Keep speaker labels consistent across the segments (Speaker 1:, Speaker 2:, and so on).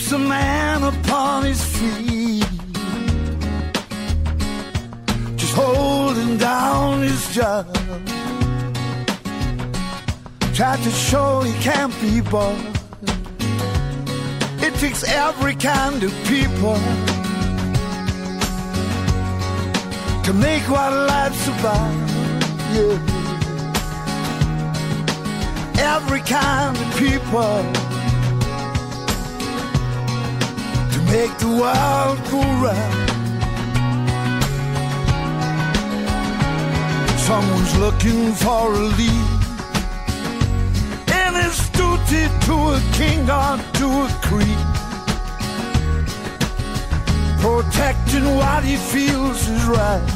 Speaker 1: keeps a man upon his feet, just holding down his job. Tried to show he can't be bought. It takes every kind of people to make what life's about, yeah. Every kind of people to make the world go round. Someone's looking for a lead in his duty to a king or to a creed, protecting what he feels is right,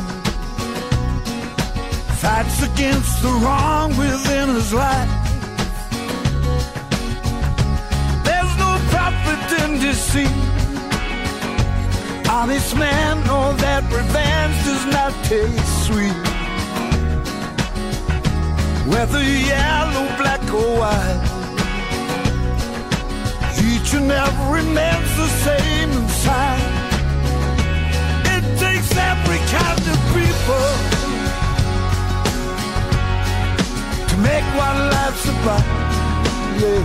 Speaker 1: fights against the wrong within his life. There's no profit in deceit. Honest men know that revenge does not taste sweet. Whether yellow, black or white, each and every man's the same inside. It takes every kind of people to make what life's about, yes.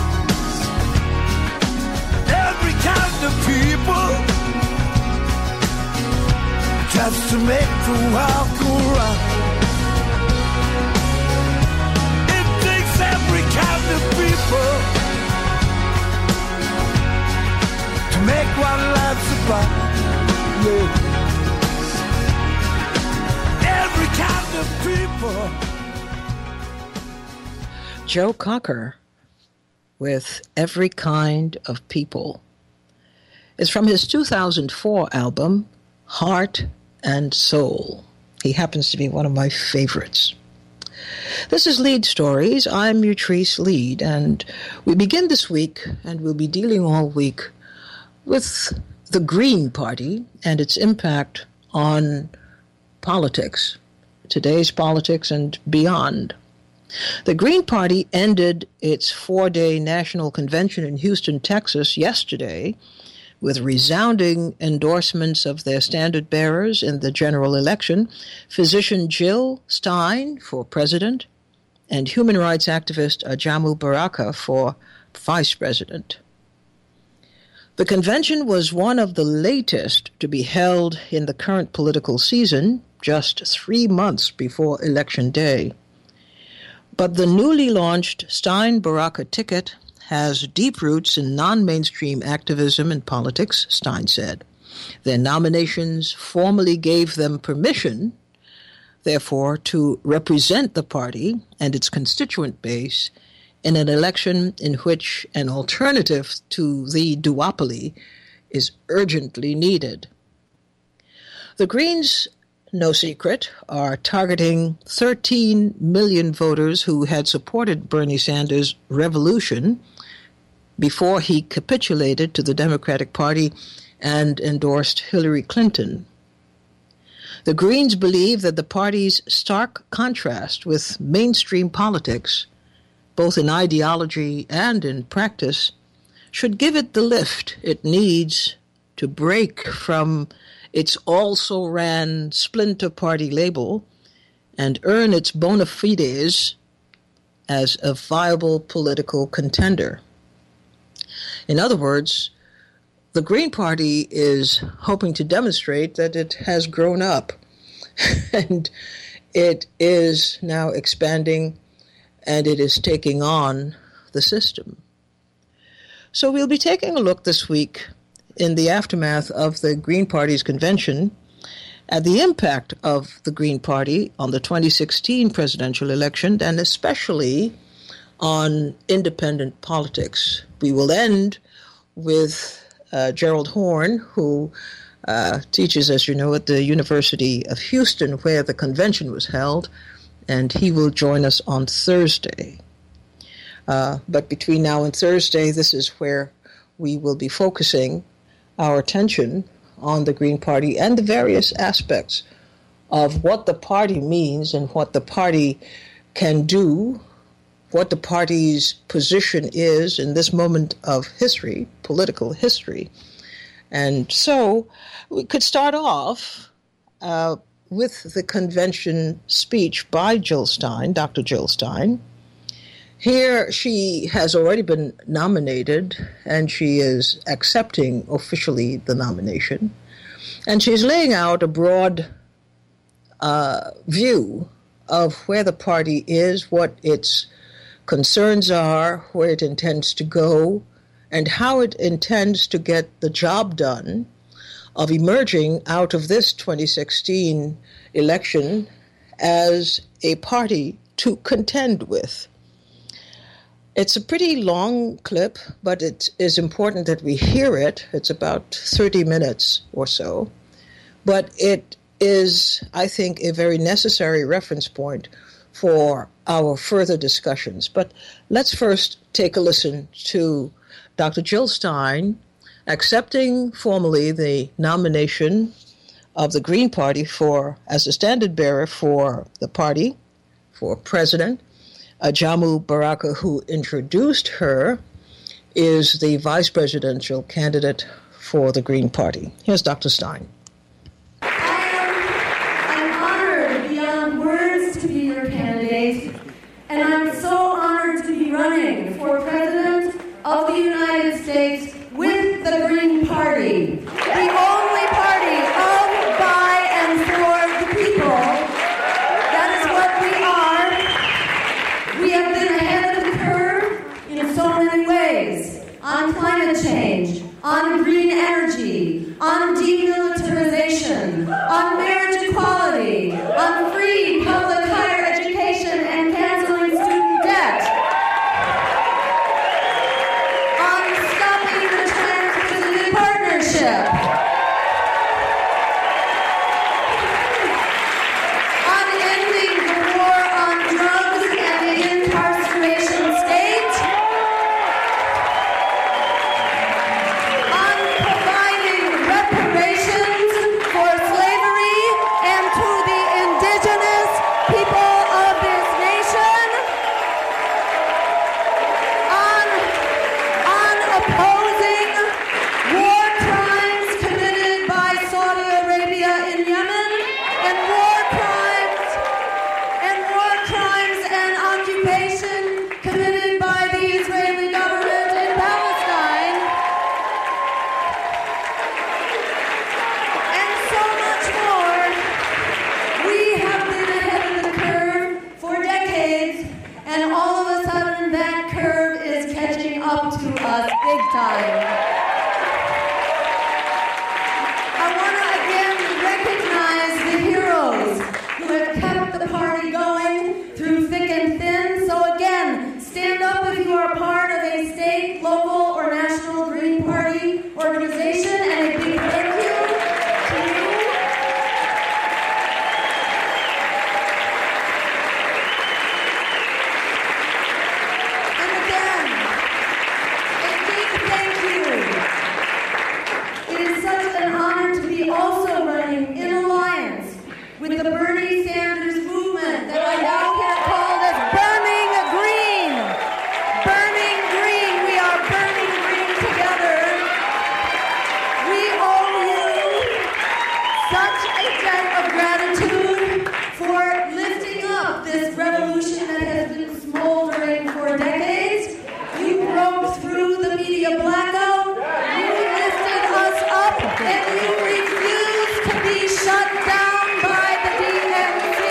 Speaker 1: Every kind of people just to make the world go round. It takes every kind of people to make what life's about, yes. Every kind of people.
Speaker 2: Joe Cocker with Every Kind of People. It's from his 2004 album, Heart and Soul. He happens to be one of my favorites. This is Lead Stories. I'm Utrice Lead, and we begin this week, and we'll be dealing all week with the Green Party and its impact on politics, today's politics and beyond. The Green Party ended its 4-day national convention in Houston, Texas yesterday with resounding endorsements of their standard-bearers in the general election, physician Jill Stein for president and human rights activist Ajamu Baraka for vice president. The convention was one of the latest to be held in the current political season, just 3 months before Election Day. But the newly launched Stein-Baraka ticket has deep roots in non-mainstream activism and politics, Stein said. Their nominations formally gave them permission, therefore, to represent the party and its constituent base in an election in which an alternative to the duopoly is urgently needed. The Greens, no secret, are targeting 13 million voters who had supported Bernie Sanders' revolution before he capitulated to the Democratic Party and endorsed Hillary Clinton. The Greens believe that the party's stark contrast with mainstream politics, both in ideology and in practice, should give it the lift it needs to break from its also-ran splinter party label and earn its bona fides as a viable political contender. In other words, the Green Party is hoping to demonstrate that it has grown up and it is now expanding and it is taking on the system. So we'll be taking a look this week in the aftermath of the Green Party's convention at the impact of the Green Party on the 2016 presidential election and especially on independent politics. We will end with Gerald Horne, who teaches, as you know, at the University of Houston, where the convention was held, and he will join us on Thursday. But between now and Thursday, this is where we will be focusing our attention on the Green Party and the various aspects of what the party means and what the party can do what the party's position is in this moment of history, political history. And so we could start off with the convention speech by Jill Stein, Dr. Jill Stein. Here she has already been nominated, and she is accepting officially the nomination. And she's laying out a broad view of where the party is, what its concerns are, where it intends to go, and how it intends to get the job done of emerging out of this 2016 election as a party to contend with. It's a pretty long clip, but it is important that we hear it. It's about 30 minutes or so. But it is, I think, a very necessary reference point for our further discussions. But let's first take a listen to Dr. Jill Stein accepting formally the nomination of the Green Party as a standard bearer for the party, for president. Jamu Baraka, who introduced her, is the vice presidential candidate for the Green Party. Here's Dr. Stein.
Speaker 3: I'm honored beyond words to be your candidate, and I'm so honored to be running for President of the United States with the Green Party, the only party of, by, and for the people. That is what we are. We have been ahead of the curve in so many ways. On climate change, on green energy, on demilitarization, on marriage equality, on free public higher education and canceling student debt, on stopping the Trans-Pacific Partnership, on ending the war on drugs and the incarceration state, on providing reparations for slavery and to the indigenous people of this nation, on opposing war crimes committed by Saudi Arabia in Yemen, and war crimes and occupation committed by the Israeli government in Palestine, and so much more. We have been ahead of the curve for decades, and all of a sudden that curve is catching up to us big time. I want to again recognize the heroes who have kept the party going through thick and thin. So again, stand up if you are part of a state, local, or national Green Party organization, and a big thank you to you. And again, a big thank you. It is such an honor to be also running in alliance with the Bernie Sanders movement that I now can call this Burning Green. Burning Green. We are burning green together. We owe you such a debt of gratitude for lifting up this revolution that has been smoldering for decades. You broke through the media blackout. You lifted us up, and you refused to be shut down by the DNC.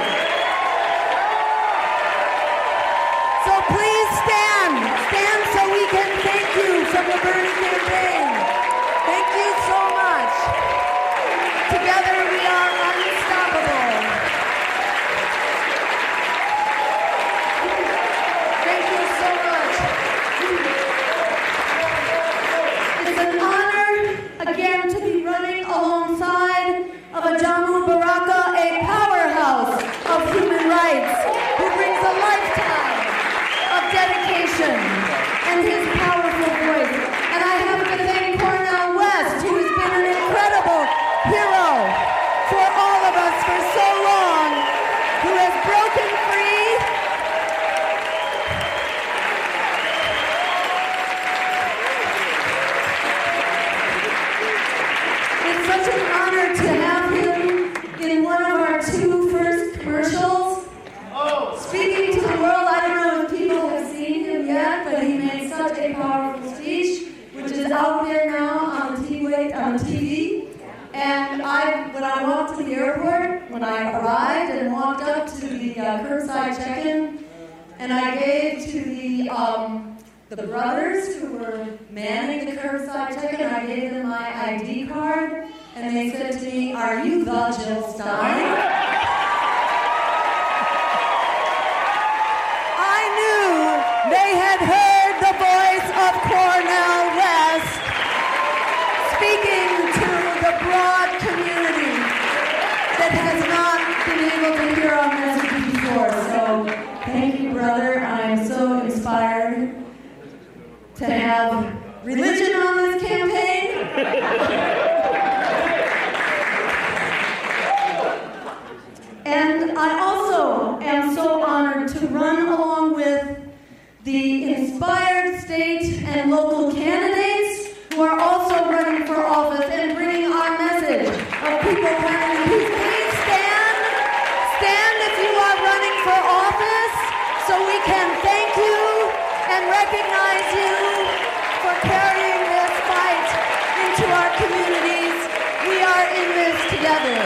Speaker 3: So please stand. Stand so we can thank you from the Bernie campaign. Thank you so much. Together we are unstoppable. Thank you so much. It's an honor, again, to be running alongside of a Jamu Baraka, a powerhouse of human rights, who brings a lifetime of dedication and his powerful voice. And I have to thank Cornel West, who has been an incredible hero for all of us for so long, who has broken free when I arrived and walked up to the curbside check-in, and I gave to the brothers who were manning the curbside check-in, I gave them my ID card, and they said to me, "Are you the Jill Stein?" I knew they had heard the voice of Cornel West speaking to the broad community that has not been able to hear our message before. So thank you, brother. I'm so inspired to have religion on this campaign. And I also am so honored to run along with the inspired state and local candidates who are also running for office and bringing our message of people planning peace. Please stand. Stand if you are running for office so we can thank you and recognize you for carrying this fight into our communities. We are in this together.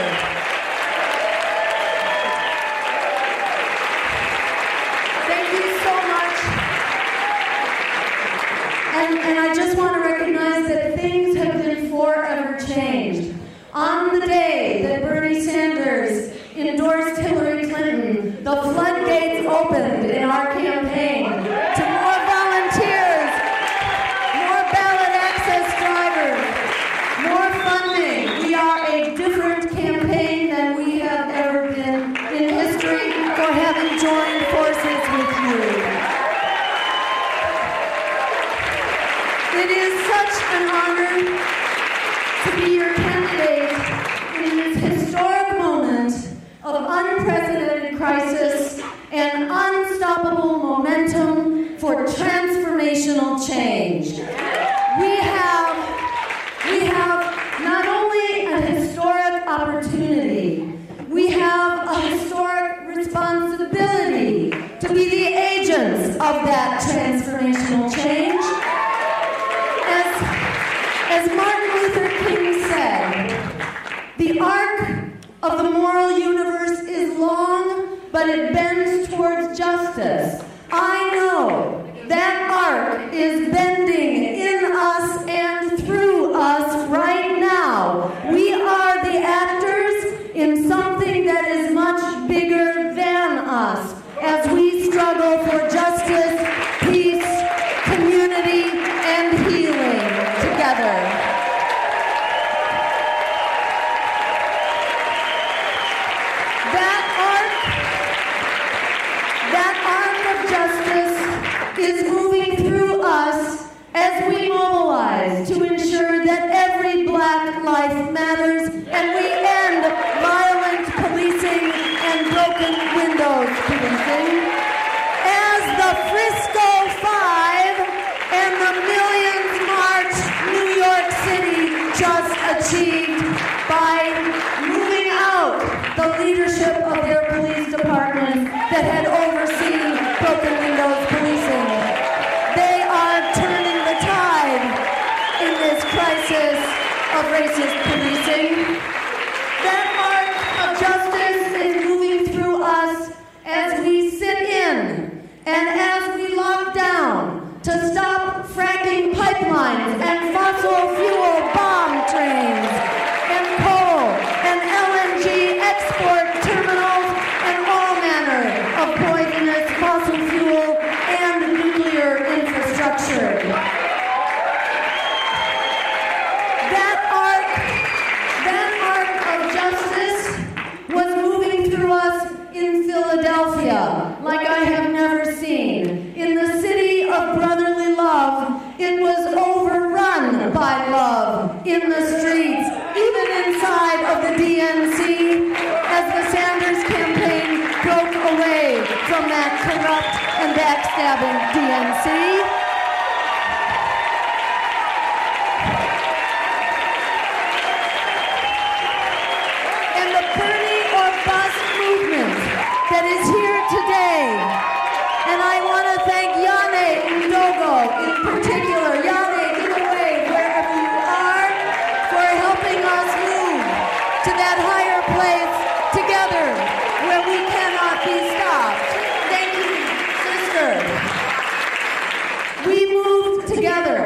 Speaker 3: Thank you so much. And I just want to recognize that things have been forever changed. On the day that Bernie Sanders endorsed Hillary Clinton, the floodgates opened in our campaign to more volunteers, more ballot access drivers, more funding. We are a different campaign than we have ever been in history for having joined forces with you. It is such an honor to be your candidate in this historic moment of unprecedented crisis and unstoppable momentum for transformational change. We have not only a historic opportunity, we have a historic responsibility to be the agents of that transformational change. As Martin Luther King said, the arc of the moral universe is long, but it bends towards justice. I know that arc is bending in us and through us right now. We are the actors in something that is much bigger than us as we struggle for justice, peace, community, and healing together. That arc of justice is moving through us as we mobilize to ensure that every Black life matters and we end violent policing and broken windows policing. As the Frisco 5 and the Millions March New York City just achieved by moving out the leadership of their police departments that had overseen broken windows policing. They are turning the tide in this crisis of racist policing. That arc of justice is moving through us as we sit in and as we lock down to stop fracking pipelines and fossil fuel bomb trains and coal and LNG export terminals and all manner of poisonous fossil fuel and nuclear infrastructure. That arc of justice was moving through us in Philadelphia like I have never seen. In the city of brotherly love, it was overrun by love in the streets, even inside of the DNC, as the Sanders campaign broke away from that corrupt and backstabbing DNC. And the Bernie or Bust movement that is here today. And I want to thank Yane Ndogo in particular. Yane, give a wave wherever you are for helping us move to that higher place together.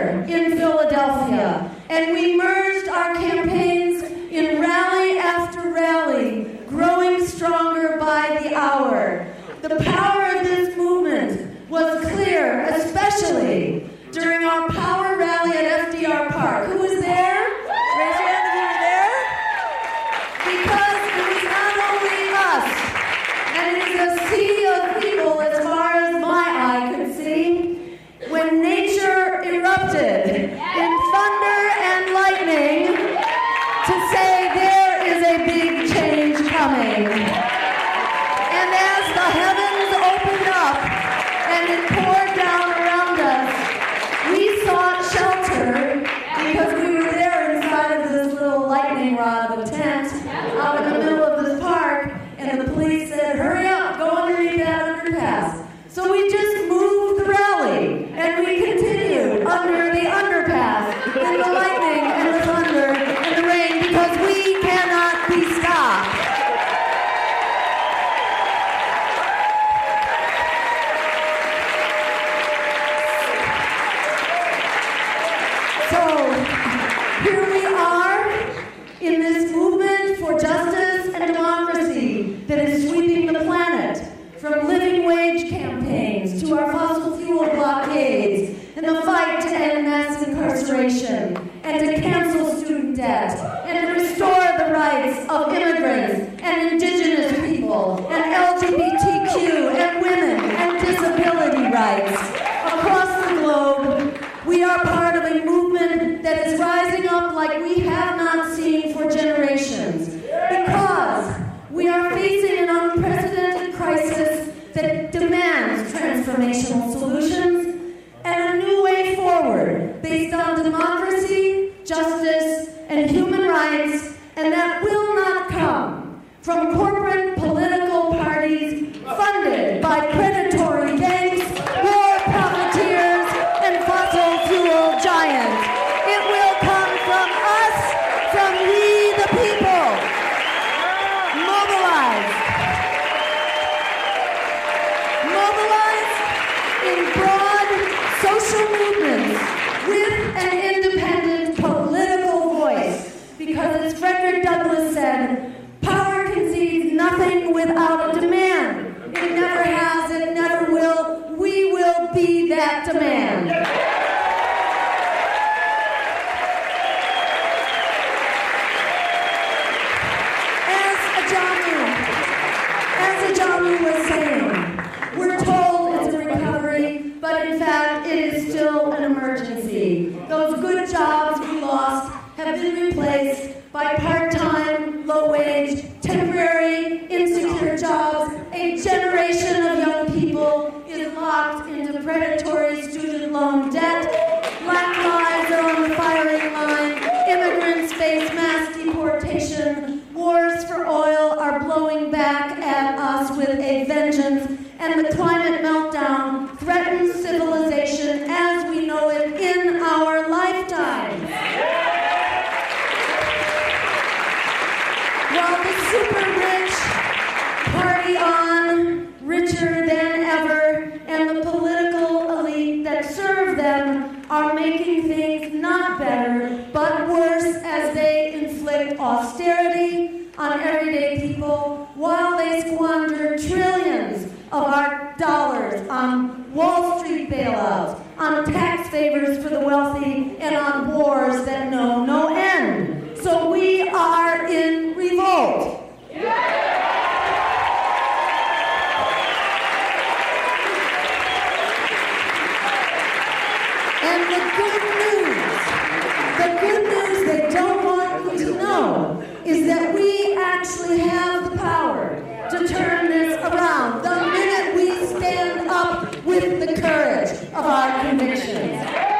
Speaker 3: together in Philadelphia, and we merged our campaigns in rally after rally, growing stronger by the hour. The power of this movement was clear, especially during our power rally at FDR Park. Who was there? Raise your hand if you were there. Because it was not only us, and it is a sea of people as far as my eye could see, when nature erupted in thunder and lightning to say there is a big change coming. And as the heavens opened up and it poured down around us, we sought shelter because we were there inside of this little lightning rod of a tent out in the middle of this park, and the police said, hurry up, go underneath that underpass. So we just moved the rally, and we continued under the underpass, in the lightning and the thunder and the rain, because we cannot be stopped. So, here we are in this movement for justice and democracy that is sweeping the planet, from living wage campaigns to our fossil fuel blockades and the fight to end mass incarceration and to cancel student debt and to restore the rights of immigrants and indigenous people and LGBTQ and women and disability rights. Across the globe, we are part of a movement that is rising up like we have not seen for generations, because we are facing an unprecedented crisis that demands transformational solutions and a new way forward based on democracy, justice, and human rights, and that will not come from corporate political parties funded by predatory gangs, war profiteers, and fossil fuel giants. It will come from us, from we the people. Mobilize. Mobilize in broad social movements with an independent political voice. Because as Frederick Douglass said, power concedes nothing without a demand. It never has, it never will. We will be that demand. As Ajamu was saying, we're told it's a recovery, but in fact it is still an emergency. Those good jobs we lost have been replaced by part-time, low-wage, temporary, insecure jobs. A generation of young people is locked into predatory student loan debt. Black lives are on the firing line. Immigrants face mass deportation. Wars for oil are blowing back at us with a vengeance. And the climate meltdown threatens civilization as we know it in our lifetime. While the super rich party on, richer than ever, and the political elite that serve them are making things not better, but worse as they inflict austerity on everyday people while they squander trillions of our dollars on Wall Street bailouts, on tax favors for the wealthy, and on wars that know no end. So we are in revolt. And the good news they don't want you to know is that we actually have the power to turn this around the minute we stand up with the courage of our convictions.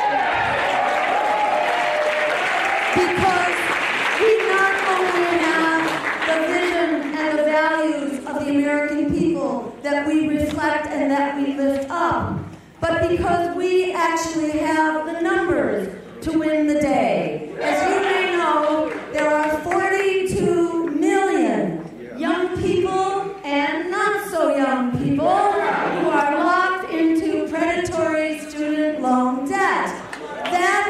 Speaker 3: Because we not only have the vision and the values of the American people that we reflect and that we lift up, but because we actually have the numbers to win the day. As you may know, there are 42 million young people and not so young people who are locked into predatory student loan debt. That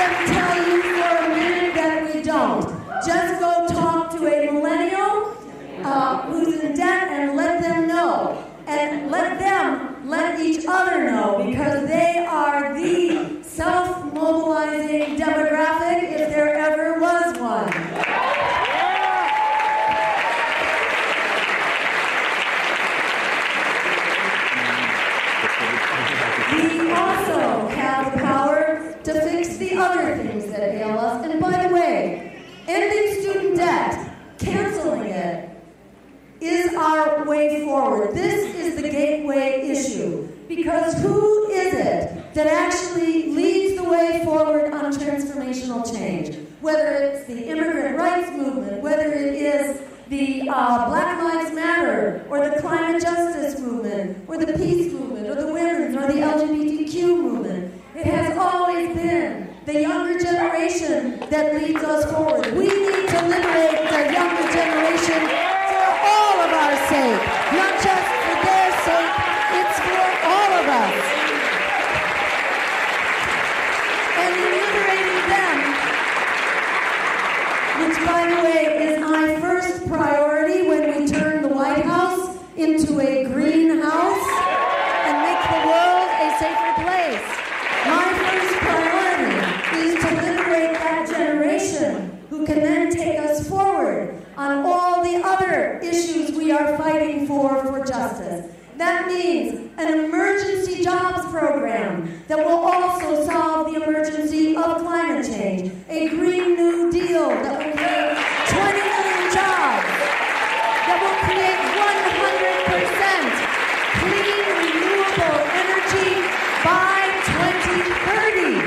Speaker 3: them tell you for a minute that we don't. Just go talk to a millennial who's in debt and let them know. And let them let each other know, because they are the self-mobilizing demographic if there ever was one. We also have the power to fix the other things that ail us. And by the way, ending student debt, canceling it, is our way forward. This is the gateway issue. Because who is it that actually leads the way forward on transformational change? Whether it's the immigrant rights movement, whether it is the Black Lives Matter, or the climate justice movement, or the peace movement, or the women's, or the LGBTQ movement. It has always been the younger generation that leads us forward. We need to liberate the younger generation for all of our sake, not just for their sake, it's for all of us. And in liberating them, which by the way is my first priority when we turn the White House into a green house and make the world a safer place. My first priority is to liberate that generation who can then take us forward on all the other issues we are fighting for justice. That means an emergency jobs program that will also solve the emergency of climate change, a Green New Deal that will create 20 million jobs, that will create 100% clean, renewable energy by 2030,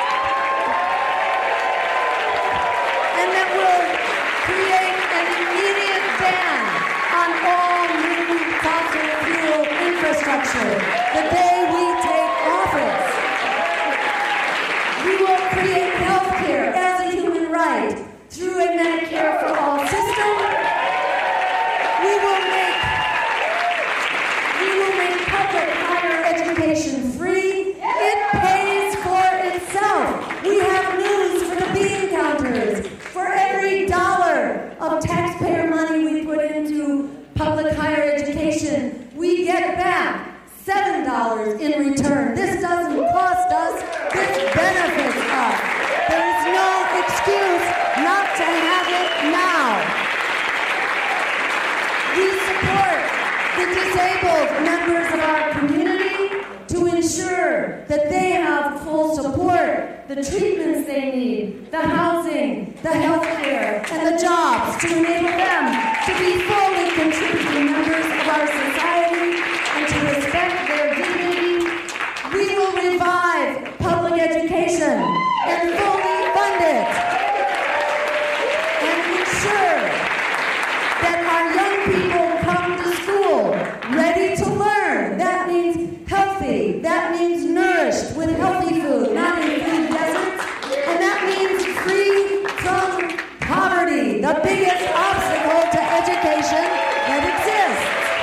Speaker 3: and that will create an immediate ban on all new fossil fuel infrastructure the day we take office. We will create health care as a human right through a Medicare for all system. We will make public higher education free. It pays for itself. We have news for the bean counters. For every dollar of taxpayer money we put into public higher education, we get back $7 in return. This doesn't cost us, this benefits us. There is no excuse not to have it now. We support the disabled members of our community to ensure that they have full support, the treatments they need, the housing, the health care, and the jobs to enable them to be fully contributing members of our society and to respect their dignity. We will revive public education and fully fund it and ensure that our young people come to school ready to learn. That means healthy. That means nourished with healthy food, not in food deserts. And that means free from poverty, the biggest obstacle to education that exists.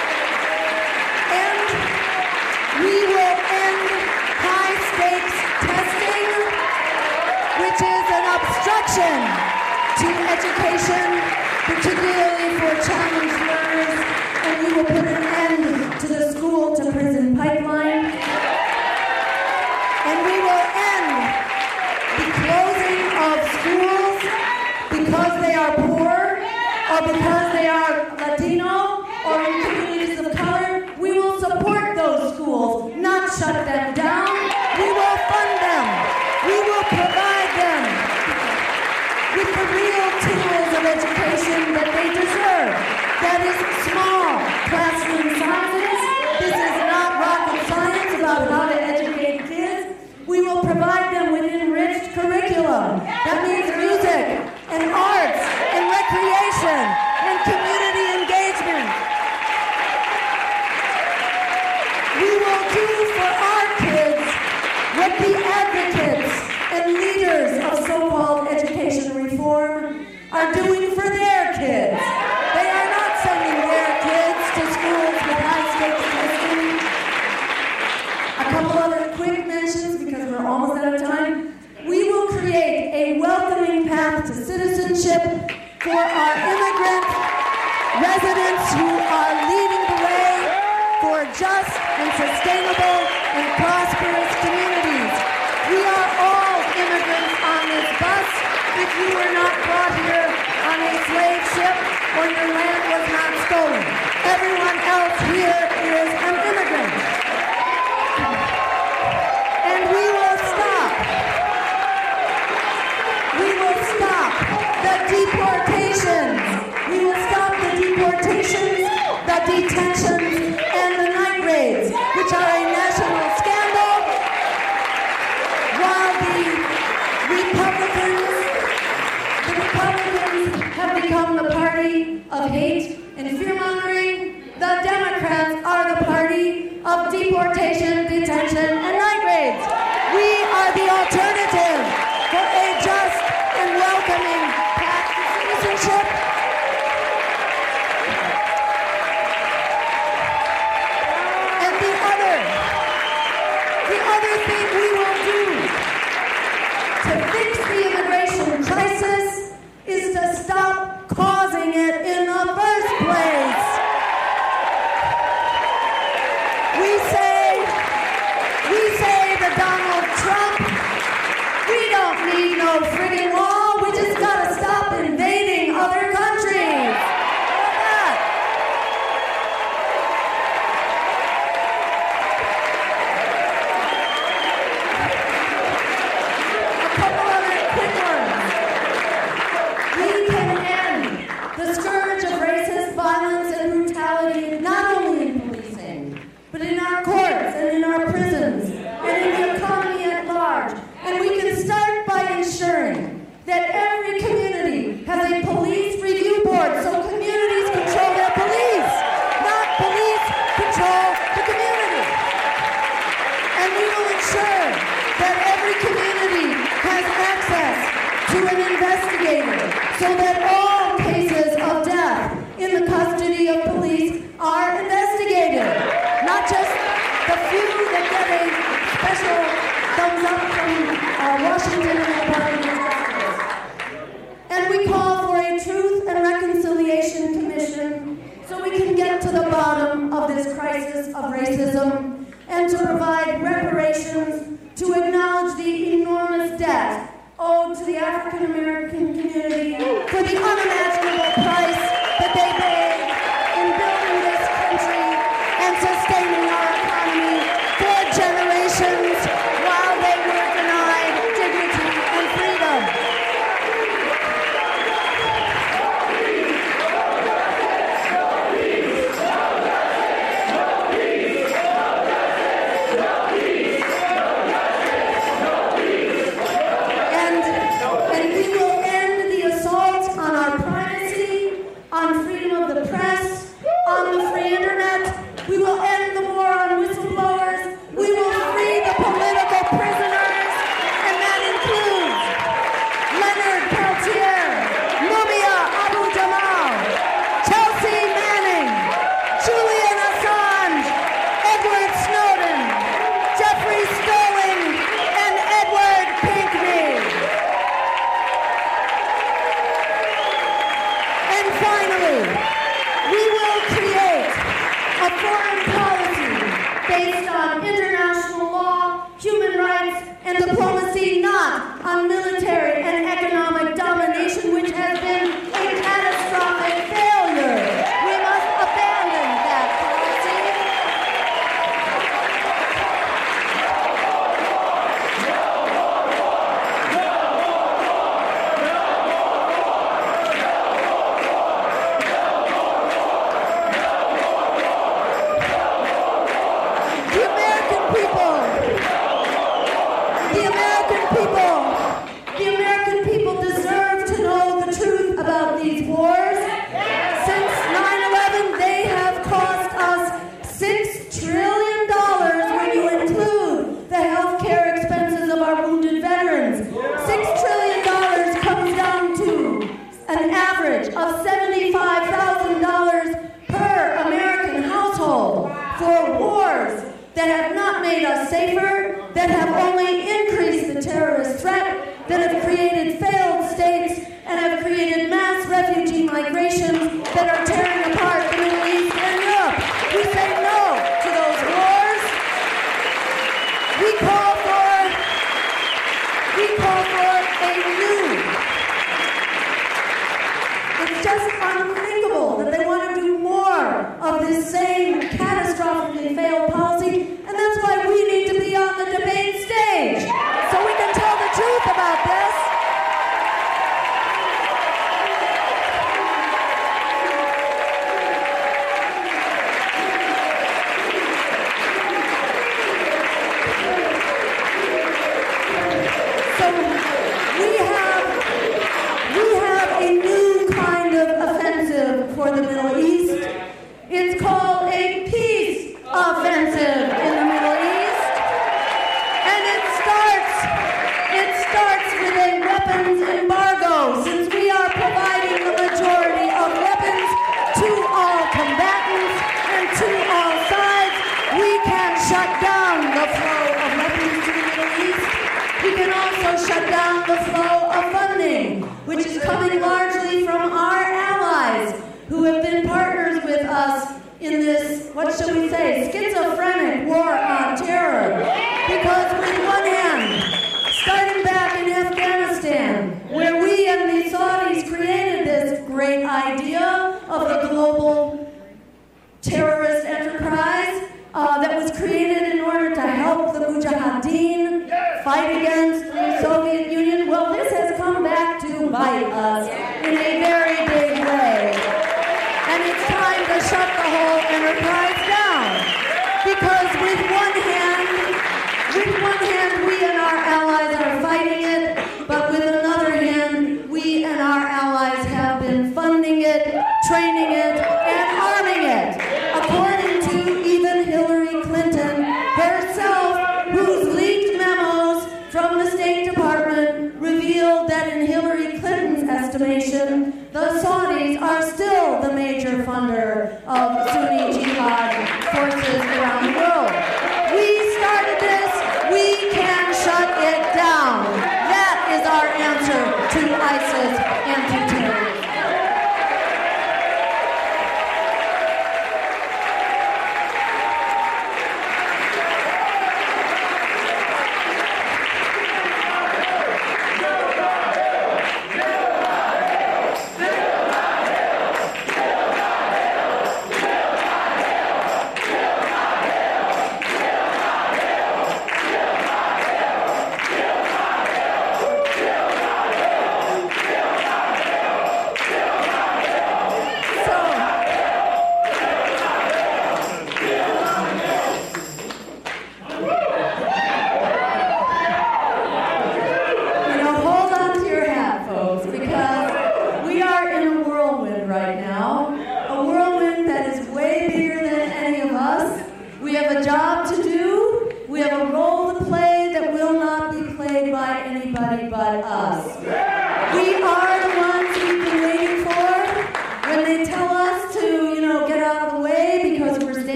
Speaker 3: And we will end high-stakes testing, which is an obstruction to education, particularly for challenged learners, and we will put an end to the school-to-prison pipeline. And we will end the closing of schools because they are poor or because they are Latino or in communities of color. We will support those schools, not shut them down. We will fund them. We will provide them with the real tools of education that they deserve. That is small classroom sizes. This is not rocket science about how to educate kids. We will provide them with enriched curriculum. That means music and arts and recreation and community engagement. We will do for our kids what the advocates and leaders of so-called education reform are doing for their kids. They are not sending their kids to schools with high-stakes testing. A couple other quick mentions because we're almost out of time. We will create for our immigrant residents who are leading the way for just and sustainable and prosperous communities. We are all immigrants on this bus. If you were not brought here on a slave ship or your land was not stolen, everyone else here is an immigrant. And we will stop the deportations. We will stop the deportations, the detentions, and the night raids, which are a national scandal, while the Republicans have become the party of hate and fear-mongering. The Democrats are the party of deportation, detention, and night raids. We are the alternative for a just and welcoming path to citizenship. And the other thing we will do to fix the immigration crisis is to stop causing it in the first place. We say to Donald Trump, we don't need no friggin' wall, we just gotta stop invading other countries. How about that? A couple other quick ones. We can end the scourge of racist violence and brutality not only in policing, but in our courts and in our prisons and in the economy at large. And we can start by ensuring that every community has a police review board so communities control their police, not police control the community. And we will ensure that every community has access to an investigator so that all cases of death in the custody of police are investigated, not just the few that get a special thumbs up from Washington and the Department of Justice. And we call for a Truth and Reconciliation Commission so we can get to the bottom of this crisis of racism and to provide reparations to acknowledge the enormous debt owed to the African American community for the unimaginable price that they paid in building this country and sustaining our economy for generations while they were denied dignity and freedom. And we will end the assault on our privacy, on freedom of the press, on the free internet. We will end the war on whistleblowers. We will free the political prisoners, and that includes Leonard Peltier, Mumia Abu-Jamal, Chelsea Manning, Julian Assange, Edward Snowden, Jeffrey Sterling, and Edward Pinkney. And finally, we will create a foreign policy based on international law, human rights, and diplomacy, not on military and economic domination, which has been a catastrophic failure. We must abandon that policy. The American people deserve to know the truth about these wars. Since 9/11, they have cost us $6 trillion when you include the health care expenses of our wounded veterans. $6 trillion comes down to an average of $75,000 per American household for wars that have not made us safer, that have only increased the terrorist threat, that have created failed states, and have created mass refugee migrations that are tearing apart the Middle East and Europe. We say no to those wars. We call for a new. It's just unthinkable that they want to do more of this same catastrophically failed policy, and that's why we need to be on the debate stage so we can tell the truth about this. So we have a new kind of offensive for the Middle East. It's called a peace offensive in the Middle East. And it starts with a weapons embargo, since we are providing the majority of weapons to all combatants and to all sides. We can shut down the flow of weapons to the Middle East. We can also shut down the flow of funding, which is coming largely from our allies who have been partners with us in this, what shall we say, schizophrenic war on terror. Because with one hand, starting back in Afghanistan, where we and the Saudis created this great idea of the global terrorist enterprise that was created in order to help the Mujahideen fight against the Soviet Union. Well, this has come back to bite us in a very big way. And it's time to shut the whole enterprise down. Because with one hand, we and our allies are fighting it, but with another hand, we and our allies have been funding it, training it, and arming it. According to even Hillary Clinton herself, whose leaked memos from the State Department revealed that in Hillary Clinton's estimation, the Saudis are still the major funder of Sunni jihad forces around the world. We started this. We can shut it down. That is our answer to ISIS and to terrorism.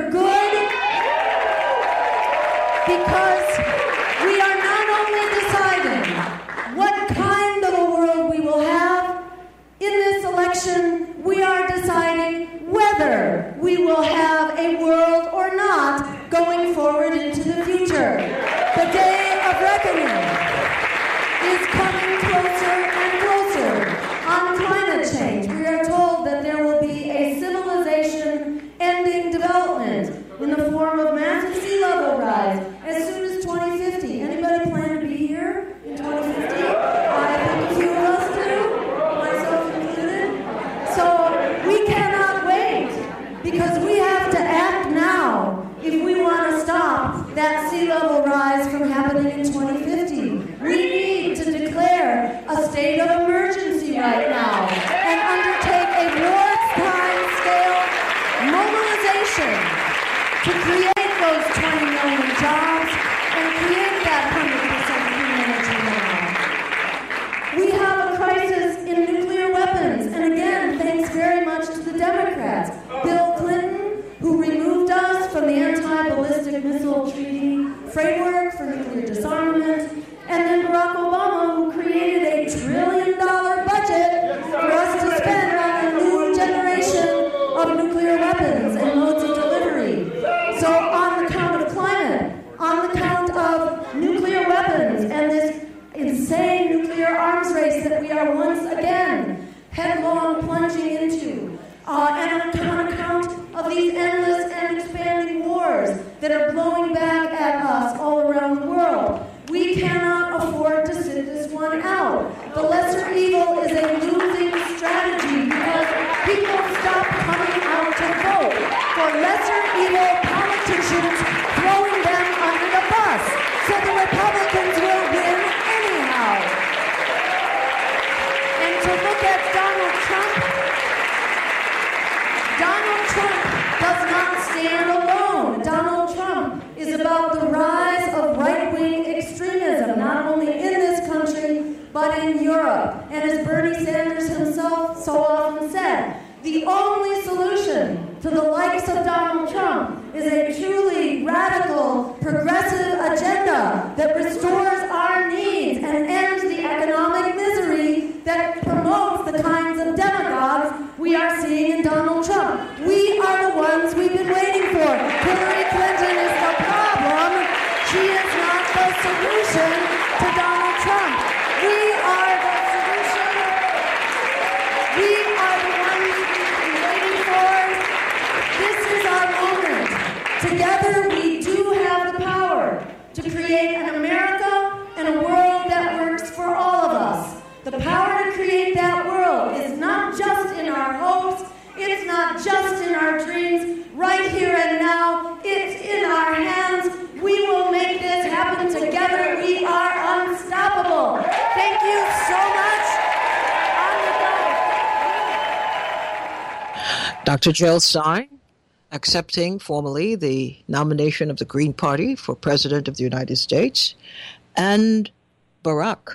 Speaker 3: Because we are not only deciding because we have to act now if we want to stop that sea level rise from happening in 2050. We need to declare a state of emergency right now and undertake a wartime scale mobilization to create those 20 million jobs and create that 100% clean energy now. We have a crisis in nuclear weapons, and again, thanks very much to the Democrats. Bill Clinton, who removed us from the Anti-Ballistic Missile Treaty framework for nuclear disarmament, and then Barack Obama, who created a $1 trillion budget for us to spend on a new generation of nuclear weapons and modes of delivery. So on the count of climate, on the count of nuclear weapons, and this insane nuclear arms race that we are once again headlong plunging into, and on account of these endless and expanding wars that are blowing back at us all around the world, we cannot afford to sit this one out. The lesser evil is a losing strategy because people stop coming out to vote for lesser evil politicians throwing them under the bus. So the Republicans will win anyhow. And to look at Donald Trump does not stand alone. Donald Trump is about the rise of right-wing extremism, not only in this country, but in Europe. And as Bernie Sanders himself so often said, the only solution to the likes of Donald Trump is a truly radical, progressive agenda that restores our needs and ends the economic misery that promotes the kinds of demagogues we are seeing in Donald Trump. We are the ones we've been waiting for. Hillary Clinton is the problem. She is not the solution to Donald Trump. We are the solution. We are the ones we've been waiting for. This is our moment. Together we do have the power to create an America and a world that works for all of us. The power to create that world is not just in our hopes, it's not just in our dreams, right here and now, it's in our hands. We will make this happen together. We are unstoppable. Thank you so much.
Speaker 2: Dr. Jill Stein accepting formally the nomination of the Green Party for President of the United States, and Barack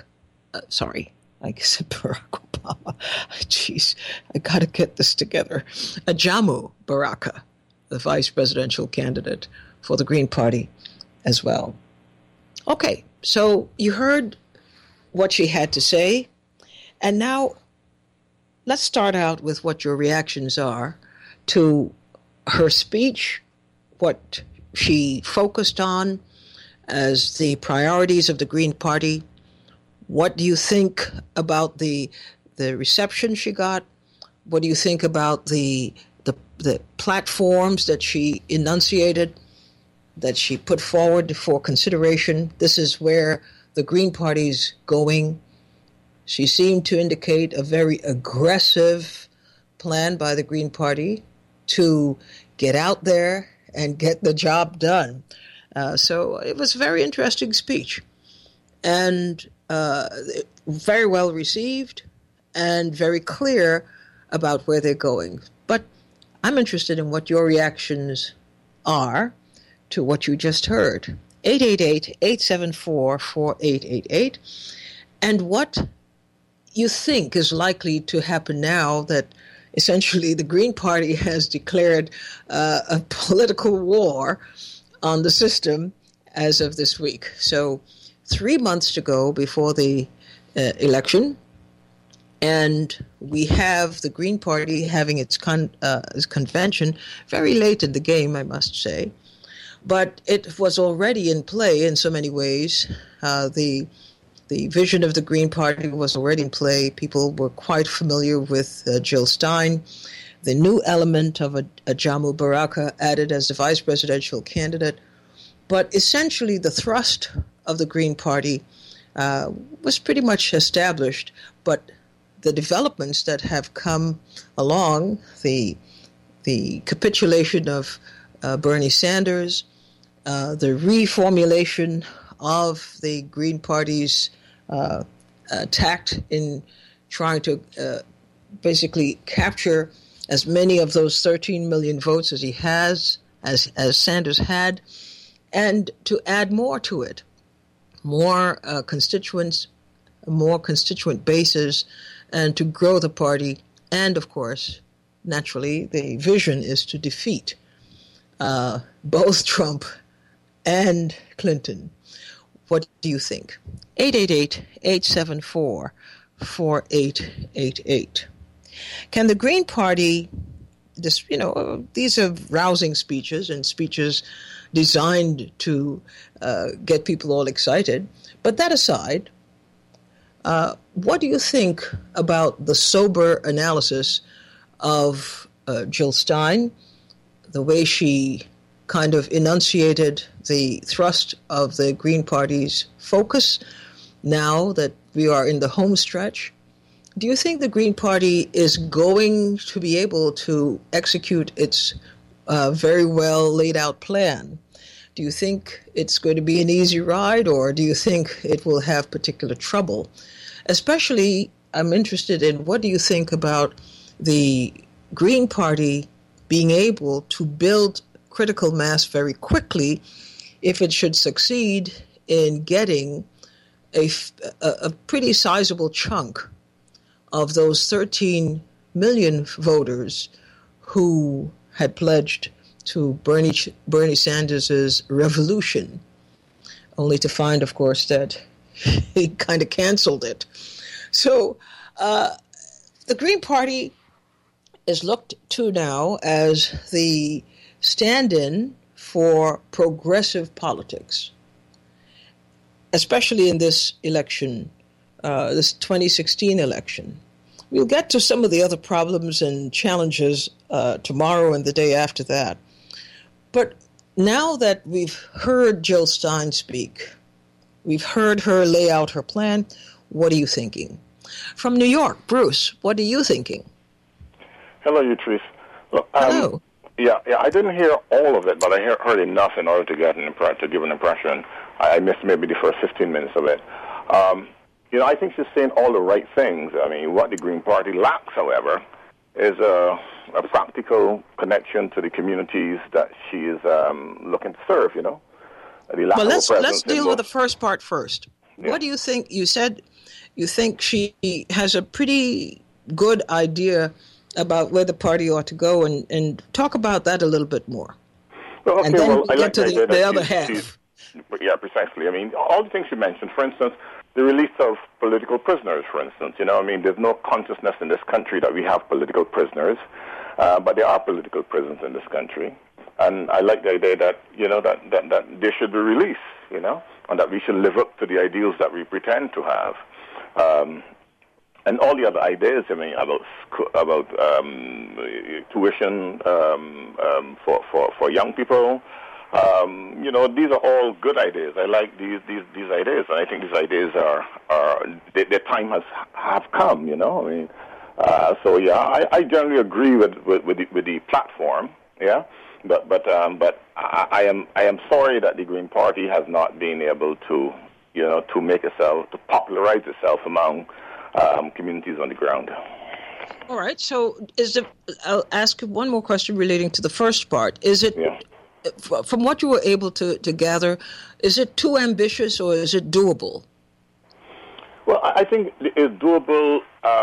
Speaker 2: Obama. Jeez, I got to get this together. Ajamu Baraka, the vice presidential candidate for the Green Party as well. Okay, so you heard what she had to say, and now let's start out with what your reactions are to her speech, what she focused on as the priorities of the Green Party. What do you think about the reception she got? What do you think about the platforms that she enunciated, that she put forward for consideration? This is where the Green Party's going. She seemed to indicate a very aggressive plan by the Green Party to get out there and get the job done. So it was a very interesting speech, and very well received and very clear about where they're going. But I'm interested in what your reactions are to what you just heard. 888-874-4888. And what you think is likely to happen now that essentially the Green Party has declared a political war on the system as of this week. So 3 months to go before the election, and we have the Green Party having its convention very late in the game, I must say. But it was already in play in so many ways. The vision of the Green Party was already in play. People were quite familiar with Jill Stein. The new element of Ajamu Baraka added as the vice presidential candidate. But essentially the thrust of the Green Party was pretty much established. But the developments that have come along, the the capitulation of Bernie Sanders, the reformulation of the Green Party's tact in trying to basically capture as many of those 13 million votes as he has, as Sanders had, and to add more to it, more constituents, more constituent bases, and to grow the party. And of course, naturally, the vision is to defeat both Trump and Clinton. What do you think? 888-874-4888. Can the Green Party, these are rousing speeches and speeches designed to get people all excited. But that aside, what do you think about the sober analysis of Jill Stein, the way she kind of enunciated the thrust of the Green Party's focus now that we are in the home stretch? Do you think the Green Party is going to be able to execute its very well laid out plan? Do you think it's going to be an easy ride, or do you think it will have particular trouble? Especially, I'm interested in what do you think about the Green Party being able to build critical mass very quickly if it should succeed in getting a pretty sizable chunk of those 13 million voters who had pledged to Bernie Sanders' revolution, only to find, of course, that he kind of canceled it. So the Green Party is looked to now as the stand-in for progressive politics, especially in this election, this 2016 election. We'll get to some of the other problems and challenges tomorrow and the day after that. But now that we've heard Jill Stein speak, we've heard her lay out her plan, what are you thinking? From New York, Bruce, what are you thinking?
Speaker 4: Hello, Utrice. Look,
Speaker 2: Hello.
Speaker 4: Yeah, I didn't hear all of it, but I heard enough in order to give an impression. I missed maybe the first 15 minutes of it. I think she's saying all the right things. I mean, what the Green Party lacks, however, is a practical connection to the communities that she is looking to serve, The lack
Speaker 2: Well,
Speaker 4: of
Speaker 2: let's deal with the first part first.
Speaker 4: Yeah.
Speaker 2: What do you think? You said you think she has a pretty good idea about where the party ought to go, and talk about that a little bit more.
Speaker 4: Well, okay,
Speaker 2: and then
Speaker 4: I
Speaker 2: get
Speaker 4: like
Speaker 2: to the other half.
Speaker 4: Yeah, precisely. I mean, all the things you mentioned, for instance, the release of political prisoners, for instance. There's no consciousness in this country that we have political prisoners, but there are political prisons in this country. And I like the idea that, that they should be released, and that we should live up to the ideals that we pretend to have. And all the other ideas, about tuition for young people, these are all good ideas. I like these ideas, and I think these ideas their time have come. I generally agree with the platform. Yeah, but I am sorry that the Green Party has not been able to to popularize itself among communities on the ground.
Speaker 2: All right. So I'll ask one more question relating to the first part. Is it, from what you were able to gather, is it too ambitious or is it doable?
Speaker 4: Well, I think it's doable.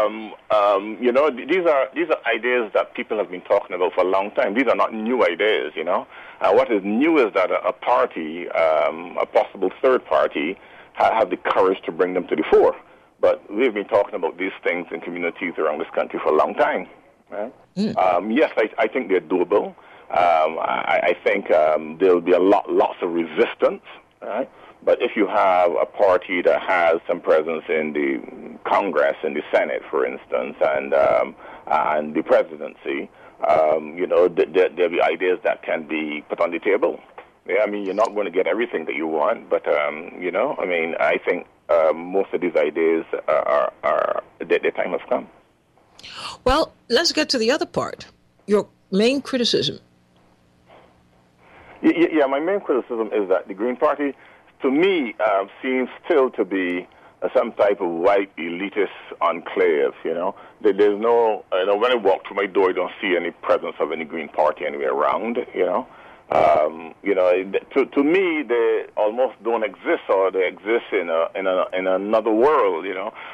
Speaker 4: These are ideas that people have been talking about for a long time. These are not new ideas, What is new is that a party, a possible third party, have the courage to bring them to the fore. But we've been talking about these things in communities around this country for a long time. Right? Yes, I think they're doable. I think there'll be lots of resistance. Right? But if you have a party that has some presence in the Congress, in the Senate, for instance, and the presidency, there'll be ideas that can be put on the table. Yeah, I mean, you're not going to get everything that you want, but I think most of these ideas their time has come.
Speaker 2: Well, let's get to the other part. your main criticism?
Speaker 4: Yeah, my main criticism is that the Green Party, to me, seems still to be some type of white elitist enclave, you know. There's no, when I walk through my door, I don't see any presence of any Green Party anywhere around, you know. To me, they almost don't exist, or they exist in another world, you know.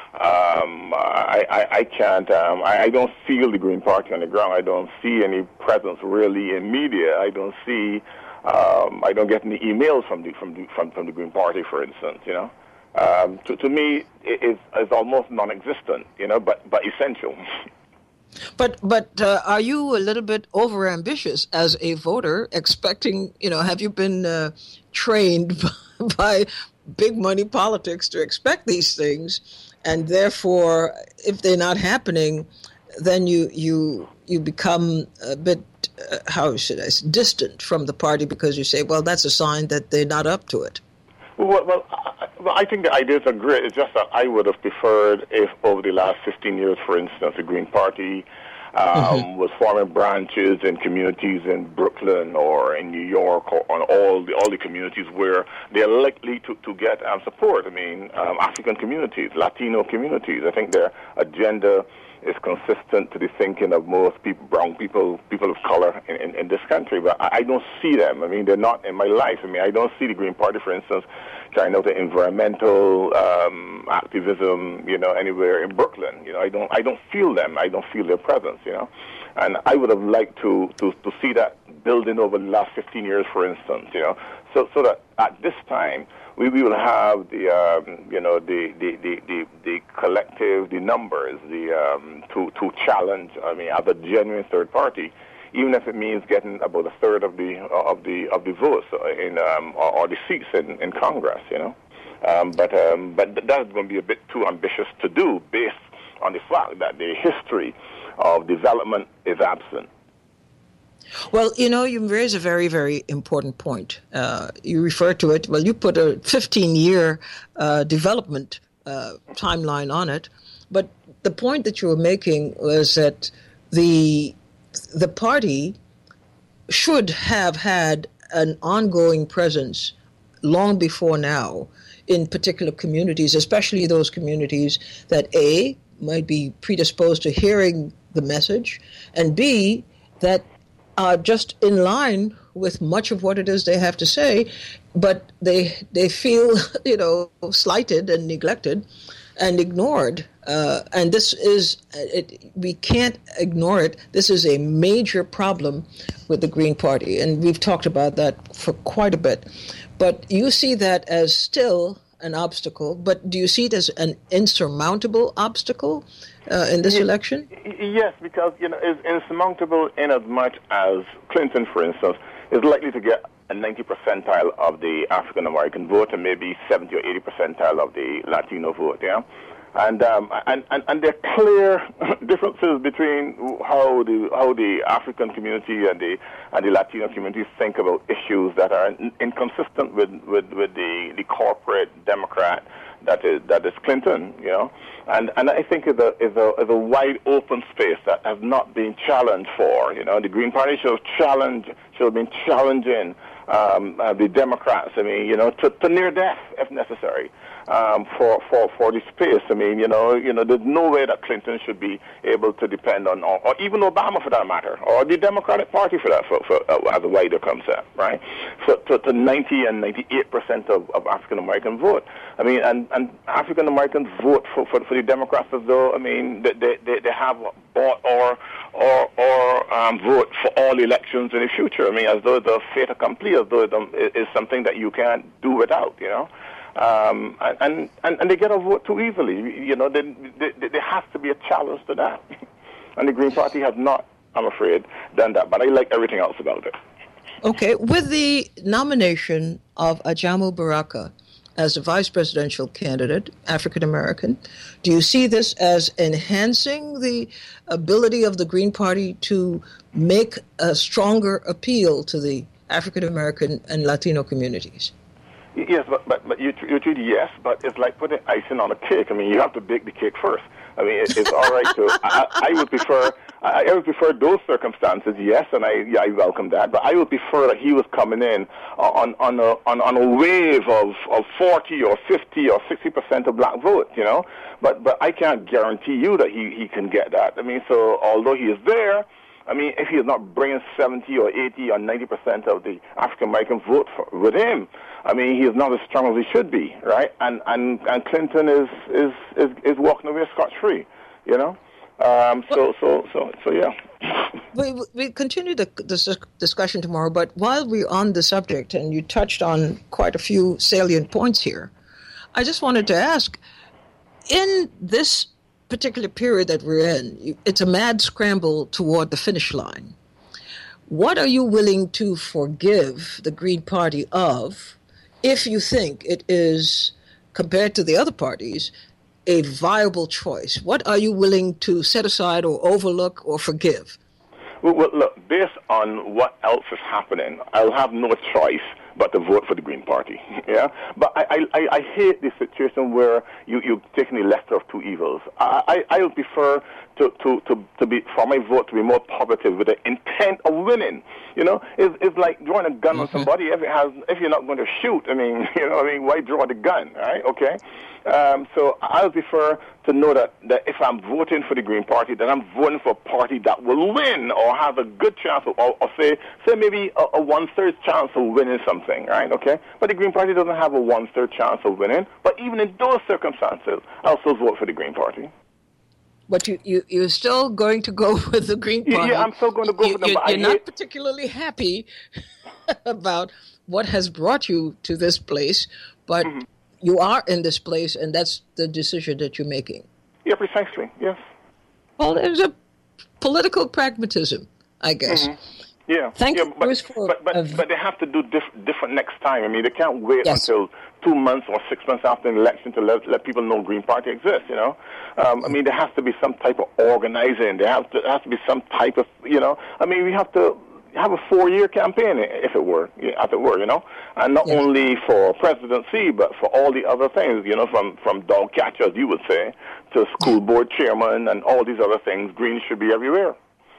Speaker 4: I can't, I don't feel the Green Party on the ground. I don't see any presence really in media. I don't see, I don't get any emails from the Green Party, for instance, you know. To me, it's almost non-existent, you know, but essential.
Speaker 2: But are you a little bit overambitious as a voter, expecting, you know, have you been trained by big money politics to expect these things, and therefore, if they're not happening, then you become a bit, how should I say, distant from the party because you say, well, that's a sign that they're not up to it.
Speaker 4: Well, I think the ideas are great. It's just that I would have preferred if over the last 15 years, for instance, the Green Party was forming branches in communities in Brooklyn or in New York or on all the communities where they're likely to get support. I mean, African communities, Latino communities. I think their agenda is consistent to the thinking of most people, brown people, people of color in this country. But I don't see them. I mean, they're not in my life. I mean, I don't see the Green Party, for instance, carrying out the environmental activism, you know, anywhere in Brooklyn. You know, I don't feel them. I don't feel their presence, you know. And I would have liked to see that building over the last 15 years, for instance, you know, so that at this time, we will have the collective, the numbers, to challenge. I mean, as a genuine third party, even if it means getting about a third of the votes or the seats in Congress, you know. But that's going to be a bit too ambitious to do, based on the fact that the history of development is absent.
Speaker 2: Well, you know, you raise a very, very important point. You refer to it, well, you put a 15-year development timeline on it, but the point that you were making was that the party should have had an ongoing presence long before now in particular communities, especially those communities that A, might be predisposed to hearing the message, and B, that are just in line with much of what it is they have to say, but they feel, you know, slighted and neglected and ignored. And this is, we can't ignore it. This is a major problem with the Green Party, and we've talked about that for quite a bit. But you see that as still an obstacle, but do you see it as an insurmountable obstacle in this election?
Speaker 4: Yes, because, you know, it's insurmountable in as much as Clinton, for instance, is likely to get a 90 percentile of the African American vote and maybe 70 or 80 percentile of the Latino vote, yeah? And there are clear differences between how the African community and the Latino community think about issues that are inconsistent with the corporate Democrat that is Clinton, you know. And I think is a wide open space that has not been challenged for. You know, the Green Party should have been challenging the Democrats. I mean, you know, to near death if necessary. For the space. I mean, you know, there's no way that Clinton should be able to depend on, or even Obama for that matter, or the Democratic Party for that, for as a wider concept, right? So to 90 and 98% of African American vote. I mean, and African Americans vote for the Democrats as though, I mean, they have bought or vote for all elections in the future. I mean, as though it's a fait accompli, as though it is something that you can't do without, you know. And they get a vote too easily. You know, there has to be a challenge to that. And the Green Party has not, I'm afraid, done that. But I like everything else about it.
Speaker 2: Okay. With the nomination of Ajamu Baraka as the vice presidential candidate, African American, do you see this as enhancing the ability of the Green Party to make a stronger appeal to the African American and Latino communities? Yes,
Speaker 4: but you treat yes, but it's like putting icing on a cake. I mean, you have to bake the cake first. I mean, it's all right to. I would prefer. I would prefer those circumstances, yes, and I welcome that. But I would prefer that he was coming in on a wave of 40 or 50 or 60% of black votes, you know. But I can't guarantee you that he can get that. I mean, so although he is there, I mean, if he is not bringing 70 or 80 or 90% of the African American vote with him, I mean, he is not as strong as he should be, right? And Clinton is walking away scot-free, you know. So yeah.
Speaker 2: We continue this discussion tomorrow, but while we're on the subject, and you touched on quite a few salient points here, I just wanted to ask, in this particular period that we're in, it's a mad scramble toward the finish line. What are you willing to forgive the Green Party of, if you think it is, compared to the other parties, a viable choice? What are you willing to set aside or overlook or forgive?
Speaker 4: Well, look, based on what else is happening, I'll have no choice but to vote for the Green Party. Yeah, but I hate the situation where you're taking the lesser of two evils. I would prefer to be, for my vote, to be more positive with the intent of winning. You know, it's like drawing a gun on somebody. If you're not going to shoot, I mean, why draw the gun, right? Okay. So I would prefer to know that if I'm voting for the Green Party, then I'm voting for a party that will win or have a good chance, or say maybe a one-third chance of winning something, right? Okay? But the Green Party doesn't have a one-third chance of winning. But even in those circumstances, I'll still vote for the Green Party.
Speaker 2: But you're still going to go with the Green Party.
Speaker 4: Yeah, I'm still going to go with them.
Speaker 2: You're not particularly happy about what has brought you to this place, but you are in this place, and that's the decision that you're making.
Speaker 4: Yeah, precisely, yes.
Speaker 2: Well, there's a political pragmatism, I guess.
Speaker 4: Yeah.
Speaker 2: Thank you, Bruce,
Speaker 4: but they have to do different next time. I mean, they can't wait until 2 months or 6 months after an election to let people know Green Party exists, you know. I mean, there has to be some type of organizing. There has to be some type of, you know. I mean, we have to have a 4-year campaign, if it were, you know, and not only for presidency, but for all the other things, you know, from dog catchers, you would say, to school board chairman and all these other things. Green should be everywhere.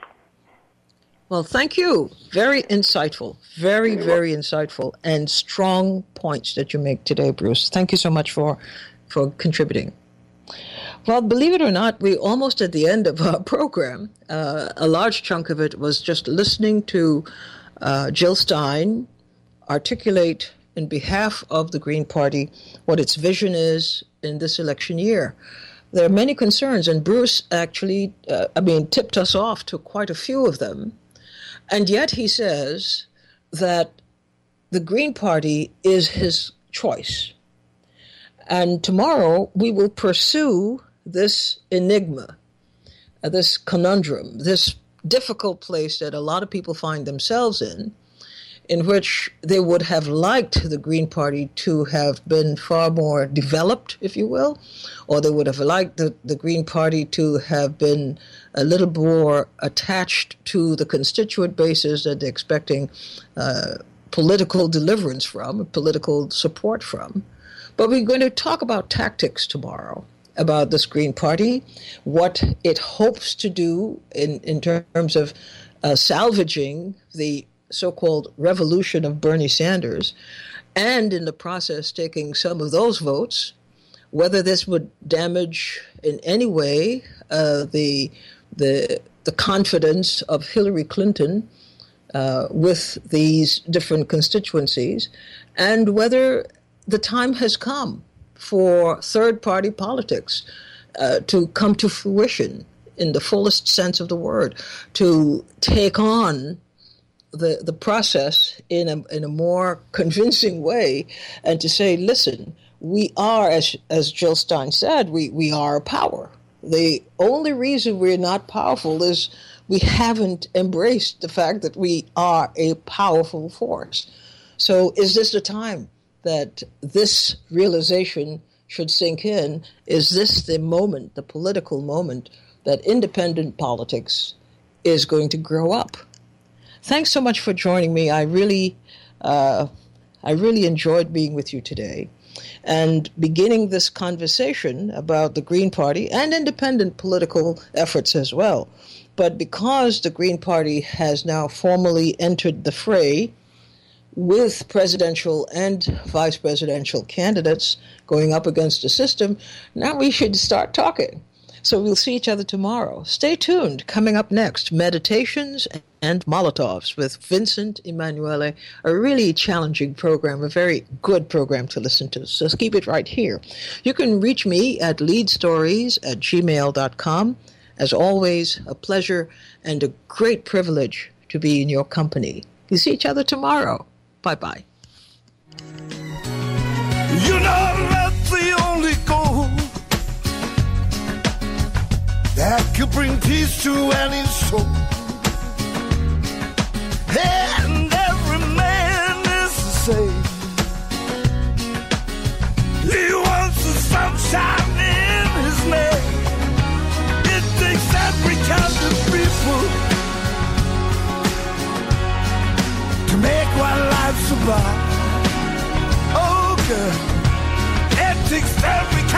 Speaker 2: Well, thank you. Very insightful, very insightful, and strong points that you make today, Bruce. Thank you so much for contributing. Well, believe it or not, we're almost at the end of our program. A large chunk of it was just listening to Jill Stein articulate in behalf of the Green Party what its vision is in this election year. There are many concerns, and Bruce actually, tipped us off to quite a few of them. And yet he says that the Green Party is his choice. And tomorrow we will pursue this enigma, this conundrum, this difficult place that a lot of people find themselves in which they would have liked the Green Party to have been far more developed, if you will, or they would have liked the Green Party to have been a little more attached to the constituent bases that they're expecting political deliverance from, political support from. But we're going to talk about tactics tomorrow, about this Green Party, what it hopes to do in terms of salvaging the so-called revolution of Bernie Sanders, and in the process taking some of those votes, whether this would damage in any way the confidence of Hillary Clinton with these different constituencies, and whether the time has come for third-party politics to come to fruition in the fullest sense of the word, to take on the process in a more convincing way, and to say, listen, we are, as Jill Stein said, we are a power. The only reason we're not powerful is we haven't embraced the fact that we are a powerful force. So is this the time that this realization should sink in? Is this the moment, the political moment, that independent politics is going to grow up? Thanks so much for joining me. I really enjoyed being with you today. and beginning this conversation about the Green Party and independent political efforts as well. But because the Green Party has now formally entered the fray with presidential and vice presidential candidates going up against the system, now we should start talking. So we'll see each other tomorrow. Stay tuned. Coming up next, Meditations and Molotovs with Vincent Emanuele, a really challenging program, a very good program to listen to. So keep it right here. You can reach me at leadstories@gmail.com. As always, a pleasure and a great privilege to be in your company. We'll see each other tomorrow. Bye-bye.
Speaker 1: You know that's the only goal that could bring peace to any soul. And every man is the same. He wants the sunshine in his name. It takes every kind of people to make one life survive. Oh, girl, it takes every